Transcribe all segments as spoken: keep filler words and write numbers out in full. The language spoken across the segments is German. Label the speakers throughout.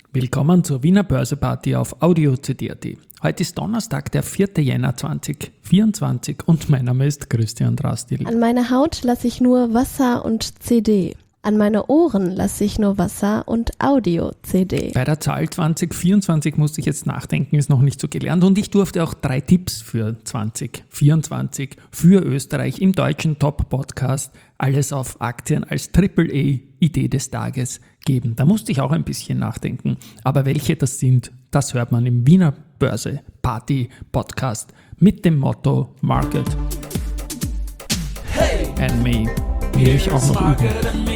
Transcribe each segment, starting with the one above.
Speaker 1: Willkommen zur Wiener Börseparty auf Audio C D Punkt A T. Heute ist Donnerstag, der vierter Jänner zweitausendvierundzwanzig und mein Name ist Christian Drastil.
Speaker 2: An meine Haut lasse ich nur Wasser und C D. An meine Ohren lasse ich nur Wasser und Audio-C D.
Speaker 1: Bei der Zahl zwanzig vierundzwanzig musste ich jetzt nachdenken, ist noch nicht so gelernt. Und ich durfte auch drei Tipps für zwanzig vierundzwanzig für Österreich im deutschen Top-Podcast Alles auf Aktien als Triple A Idee des Tages geben. Da musste ich auch ein bisschen nachdenken. Aber welche das sind, das hört man im Wiener Börse Party Podcast mit dem Motto Market
Speaker 3: Hey,
Speaker 1: and Me. Will ich auch noch üben.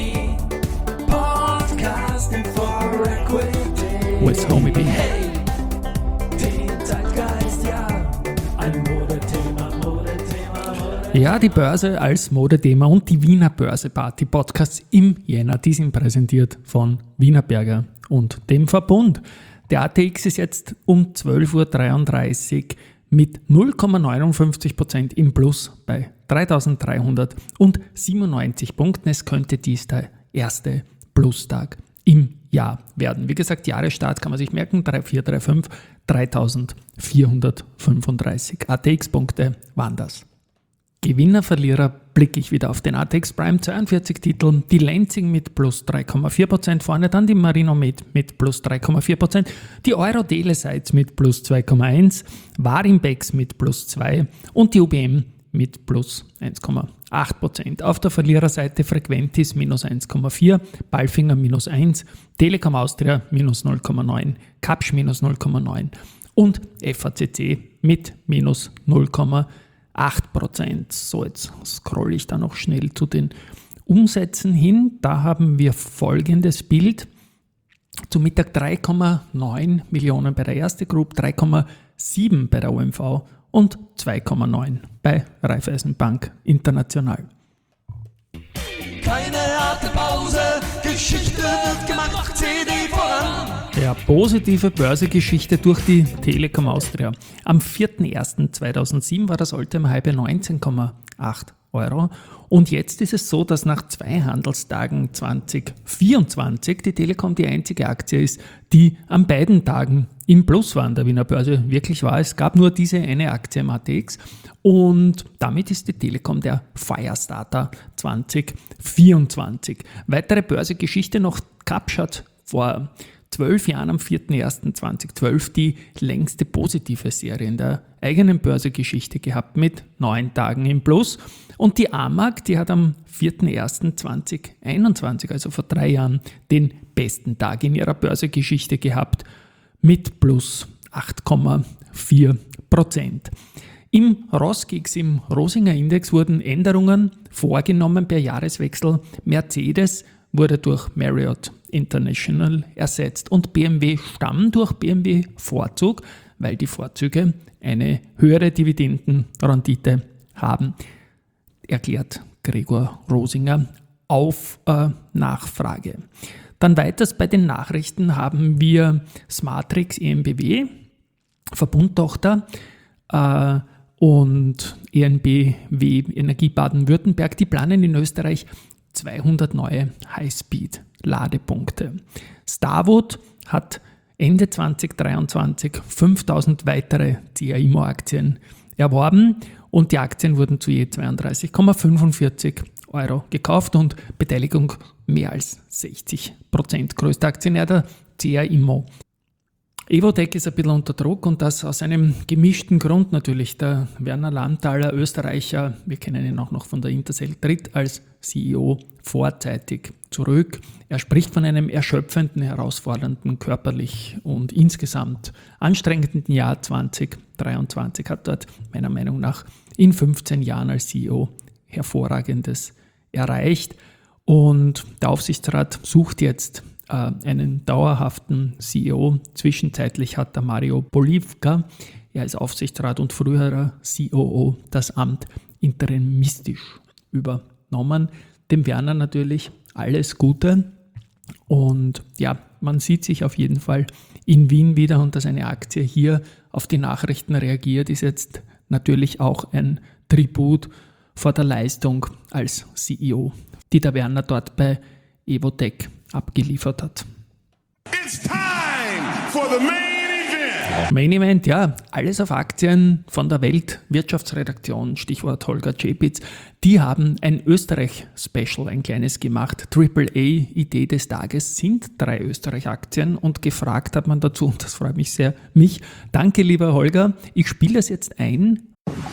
Speaker 1: With Homie B.
Speaker 3: Hey, den Zeitgeist, ja, ein Modethema, Modethema, Modethema.
Speaker 1: Ja, die Börse als Modethema und die Wiener Börse Party Podcasts im Jänner, die sind präsentiert von Wienerberger und dem Verbund. Der A T X ist jetzt um zwölf Uhr dreiunddreißig mit null Komma neunundfünfzig Prozent im Plus bei dreitausenddreihundertsiebenundneunzig Punkten. Es könnte dies der erste Plustag im Jahr werden. Wie gesagt, Jahresstart kann man sich merken, drei vier drei fünf, dreitausendvierhundertfünfunddreißig A T X-Punkte waren das. Gewinner, Verlierer, blicke ich wieder auf den A T X Prime, zweiundvierzig Titel, die Lenzing mit plus drei Komma vier Prozent vorne, dann die Marinomed mit plus drei Komma vier Prozent, die Euro-Telesites mit plus zwei Komma eins, Warimbex mit plus zwei und die U B M mit plus eins Komma acht Prozent. Auf der Verliererseite Frequentis minus eins Komma vier, Palfinger minus eins, Telekom Austria minus null Komma neun, Kapsch minus null Komma neun und F A C C mit minus null Komma acht Prozent. So, jetzt scrolle ich da noch schnell zu den Umsätzen hin. Da haben wir folgendes Bild. Zum Mittag drei Komma neun Millionen bei der Erste Group, drei Komma sieben bei der O M V und zwei Komma neun bei Raiffeisenbank International.
Speaker 3: Keine harte Pause, Geschichte wird gemacht, C D voran.
Speaker 1: Ja, positive Börsegeschichte durch die Telekom Austria. Am vierter erster zweitausendsieben war das Alltime-High bei neunzehn Komma acht Euro. Und jetzt ist es so, dass nach zwei Handelstagen zwanzig vierundzwanzig die Telekom die einzige Aktie ist, die an beiden Tagen im Plus war an der Wiener Börse. Wirklich war, es gab nur diese eine Aktie im A T X und damit ist die Telekom der Firestarter zwanzig vierundzwanzig. Weitere Börsegeschichte noch: Kapsch hat vor zwölf Jahren am vierter erster zweitausendzwölf die längste positive Serie in der eigenen Börsegeschichte gehabt mit neun Tagen im Plus. Und die AMAG, die hat am vierter erster zweitausendeinundzwanzig, also vor drei Jahren, den besten Tag in ihrer Börsegeschichte gehabt mit plus acht Komma vier Prozent. Im Rosgix, im Rosinger Index, wurden Änderungen vorgenommen per Jahreswechsel. Mercedes wurde durch Marriott International ersetzt und B M W Stamm durch B M W Vorzug, weil die Vorzüge eine höhere Dividendenrendite haben, erklärt Gregor Rosinger auf äh, Nachfrage. Dann weiters bei den Nachrichten haben wir Smartrix E M B W, Verbundtochter, äh, und E N B W Energie Baden-Württemberg, die planen in Österreich zweihundert neue High-Speed-Ladepunkte. Starwood hat Ende zweitausenddreiundzwanzig fünftausend weitere C A I M O-Aktien erworben und die Aktien wurden zu je zweiunddreißig Komma fünfundvierzig Euro gekauft und Beteiligung mehr als sechzig Prozent. Größter Aktionär der C A I M O. Evotec ist ein bisschen unter Druck und das aus einem gemischten Grund natürlich. Der Werner Landthaler, Österreicher, wir kennen ihn auch noch von der Intercell, tritt als C E O vorzeitig zurück. Er spricht von einem erschöpfenden, herausfordernden, körperlich und insgesamt anstrengenden Jahr zweitausenddreiundzwanzig, hat dort meiner Meinung nach in fünfzehn Jahren als C E O Hervorragendes erreicht. Und der Aufsichtsrat sucht jetzt äh, einen dauerhaften C E O. Zwischenzeitlich hat der Mario Polivka, er ist Aufsichtsrat und früherer C O O, das Amt interimistisch übernommen. Dem Werner natürlich alles Gute. Und ja, man sieht sich auf jeden Fall in Wien wieder und dass eine Aktie hier auf die Nachrichten reagiert, ist jetzt natürlich auch ein Tribut vor der Leistung als C E O, die der Werner dort bei Evotec abgeliefert hat.
Speaker 4: It's time! for the main event.
Speaker 1: Main Event, ja, alles auf Aktien von der Weltwirtschaftsredaktion, Stichwort Holger Czapitz. Die haben ein Österreich-Special, ein kleines gemacht. Triple A Idee des Tages sind drei Österreich-Aktien und gefragt hat man dazu, und das freut mich sehr, mich. Danke, lieber Holger. Ich spiele das jetzt ein.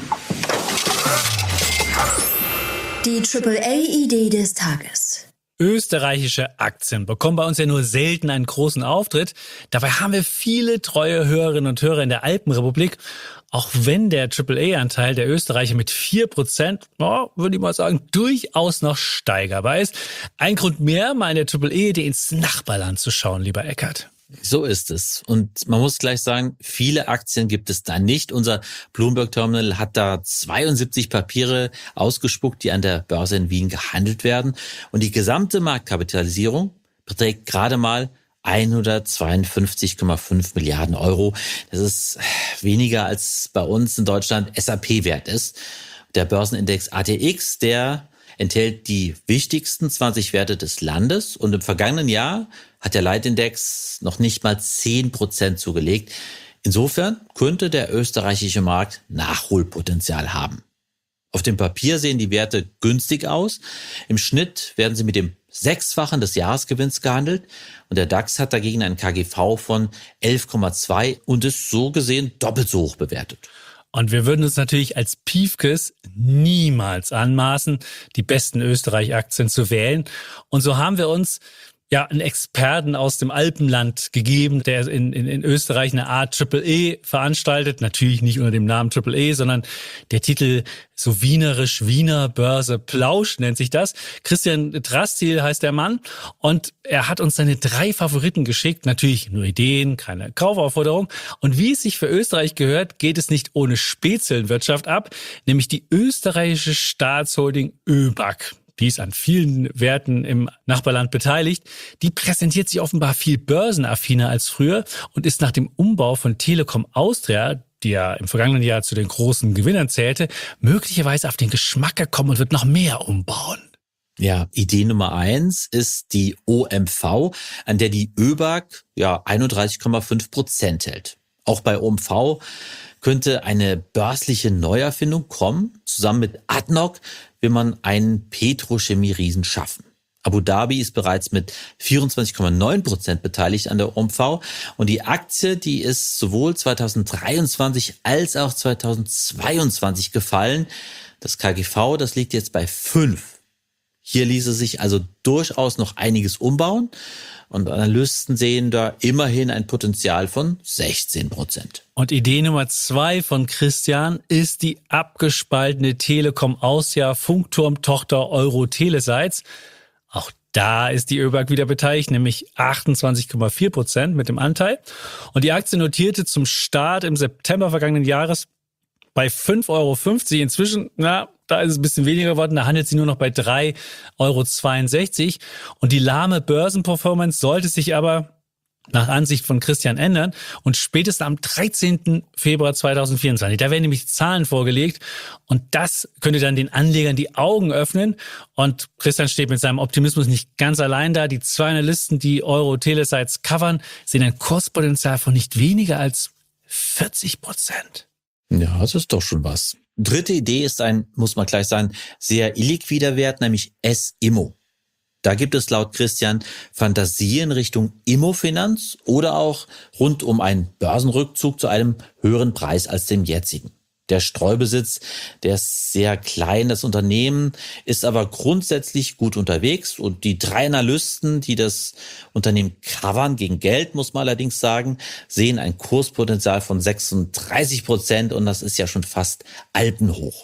Speaker 5: Die Triple A Idee des Tages.
Speaker 6: Österreichische Aktien bekommen bei uns ja nur selten einen großen Auftritt. Dabei haben wir viele treue Hörerinnen und Hörer in der Alpenrepublik. Auch wenn der Triple A-Anteil der Österreicher mit vier Prozent, oh, würde ich mal sagen, durchaus noch steigerbar ist. Ein Grund mehr, mal in der Triple A-Idee ins Nachbarland zu schauen, lieber Eckert.
Speaker 7: So ist es. Und man muss gleich sagen, viele Aktien gibt es da nicht. Unser Bloomberg Terminal hat da zweiundsiebzig Papiere ausgespuckt, die an der Börse in Wien gehandelt werden. Und die gesamte Marktkapitalisierung beträgt gerade mal hundertzweiundfünfzig Komma fünf Milliarden Euro. Das ist weniger als bei uns in Deutschland S and P wert ist. Der Börsenindex A T X, der enthält die wichtigsten zwanzig Werte des Landes. Und im vergangenen Jahr hat der Leitindex noch nicht mal zehn Prozent zugelegt. Insofern könnte der österreichische Markt Nachholpotenzial haben. Auf dem Papier sehen die Werte günstig aus. Im Schnitt werden sie mit dem Sechsfachen des Jahresgewinns gehandelt. Und der DAX hat dagegen einen K G V von elf Komma zwei und ist so gesehen doppelt so hoch bewertet.
Speaker 6: Und wir würden uns natürlich als Piefkes niemals anmaßen, die besten Österreich-Aktien zu wählen. Und so haben wir uns ja einen Experten aus dem Alpenland gegeben, der in, in, in Österreich eine Art Triple A veranstaltet. Natürlich nicht unter dem Namen Triple A, sondern der Titel so wienerisch Wiener Börse Plausch nennt sich das. Christian Drastil heißt der Mann und er hat uns seine drei Favoriten geschickt. Natürlich nur Ideen, keine Kaufaufforderung. Und wie es sich für Österreich gehört, geht es nicht ohne Spezelnwirtschaft ab, nämlich die österreichische Staatsholding ÖBAG. Die ist an vielen Werten im Nachbarland beteiligt. Die präsentiert sich offenbar viel börsenaffiner als früher und ist nach dem Umbau von Telekom Austria, die ja im vergangenen Jahr zu den großen Gewinnern zählte, möglicherweise auf den Geschmack gekommen und wird noch mehr umbauen.
Speaker 7: Ja, Idee Nummer eins ist die O M V, an der die ÖBAG ja einunddreißig Komma fünf Prozent hält. Auch bei O M V könnte eine börsliche Neuerfindung kommen. Zusammen mit A D N O C will man einen Petrochemie-Riesen schaffen. Abu Dhabi ist bereits mit vierundzwanzig Komma neun Prozent beteiligt an der O M V. Und die Aktie, die ist sowohl zweitausenddreiundzwanzig als auch zweitausendzweiundzwanzig gefallen. Das K G V, das liegt jetzt bei fünf. Hier ließe sich also durchaus noch einiges umbauen. Und Analysten sehen da immerhin ein Potenzial von sechzehn Prozent.
Speaker 6: Und Idee Nummer zwei von Christian ist die abgespaltene Telekom Austria Funkturm-Tochter Euro-Telesites. Auch da ist die ÖBAG wieder beteiligt, nämlich achtundzwanzig Komma vier Prozent mit dem Anteil. Und die Aktie notierte zum Start im September vergangenen Jahres bei fünf Euro fünfzig. Inzwischen, na, da ist es ein bisschen weniger geworden. Da handelt sie nur noch bei drei Euro zweiundsechzig. Und die lahme Börsenperformance sollte sich aber nach Ansicht von Christian ändern. Und spätestens am dreizehnten Februar zweitausendvierundzwanzig, da werden nämlich Zahlen vorgelegt. Und das könnte dann den Anlegern die Augen öffnen. Und Christian steht mit seinem Optimismus nicht ganz allein da. Die zwei Analysten, die Euro-Telesites covern, sehen ein Kurspotenzial von nicht weniger als vierzig Prozent.
Speaker 7: Ja, das ist doch schon was. Dritte Idee ist ein, muss man gleich sagen, sehr illiquider Wert, nämlich S-Immo. Da gibt es laut Christian Fantasien Richtung Immofinanz oder auch rund um einen Börsenrückzug zu einem höheren Preis als dem jetzigen. Der Streubesitz, der ist sehr klein, das Unternehmen ist aber grundsätzlich gut unterwegs und die drei Analysten, die das Unternehmen covern gegen Geld, muss man allerdings sagen, sehen ein Kurspotenzial von sechsunddreißig Prozent und das ist ja schon fast alpenhoch.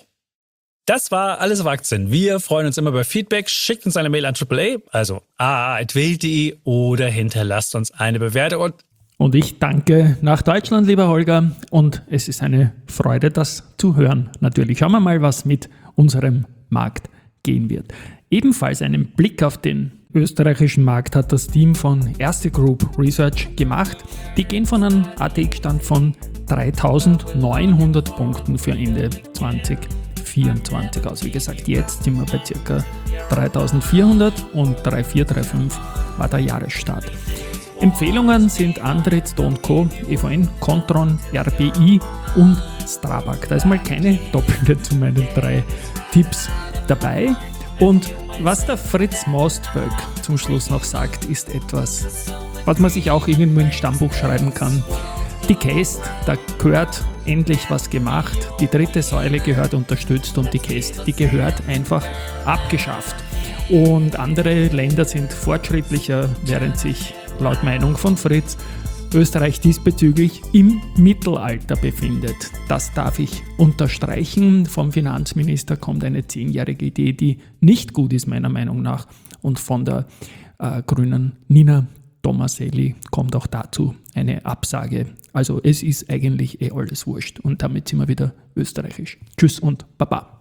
Speaker 6: Das war alles auf Aktien. Wir freuen uns immer über Feedback. Schickt uns eine Mail an Triple A, also a a at welt punkt de oder hinterlasst uns eine Bewertung. Und
Speaker 1: Und ich danke nach Deutschland, lieber Holger. Und es ist eine Freude, das zu hören. Natürlich schauen wir mal, was mit unserem Markt gehen wird. Ebenfalls einen Blick auf den österreichischen Markt hat das Team von Erste Group Research gemacht. Die gehen von einem A T X-Stand von dreitausendneunhundert Punkten für Ende zweitausendvierundzwanzig aus. Wie gesagt, jetzt sind wir bei ca. dreitausendvierhundert und drei Komma vier drei fünf war der Jahresstart. Empfehlungen sind Andritz und Co., E V N, Contron, R B I und Strabag. Da ist mal keine doppelte zu meinen drei Tipps dabei. Und was der Fritz Mostböck zum Schluss noch sagt, ist etwas, was man sich auch irgendwo ins Stammbuch schreiben kann. Die Käst, da gehört endlich was gemacht. Die dritte Säule gehört unterstützt und die Käst, die gehört einfach abgeschafft. Und andere Länder sind fortschrittlicher, während sich laut Meinung von Fritz Österreich diesbezüglich im Mittelalter befindet. Das darf ich unterstreichen. Vom Finanzminister kommt eine zehnjährige Idee, die nicht gut ist, meiner Meinung nach. Und von der äh, grünen Nina Tomaselli kommt auch dazu eine Absage. Also es ist eigentlich eh alles wurscht. Und damit sind wir wieder österreichisch. Tschüss und Baba.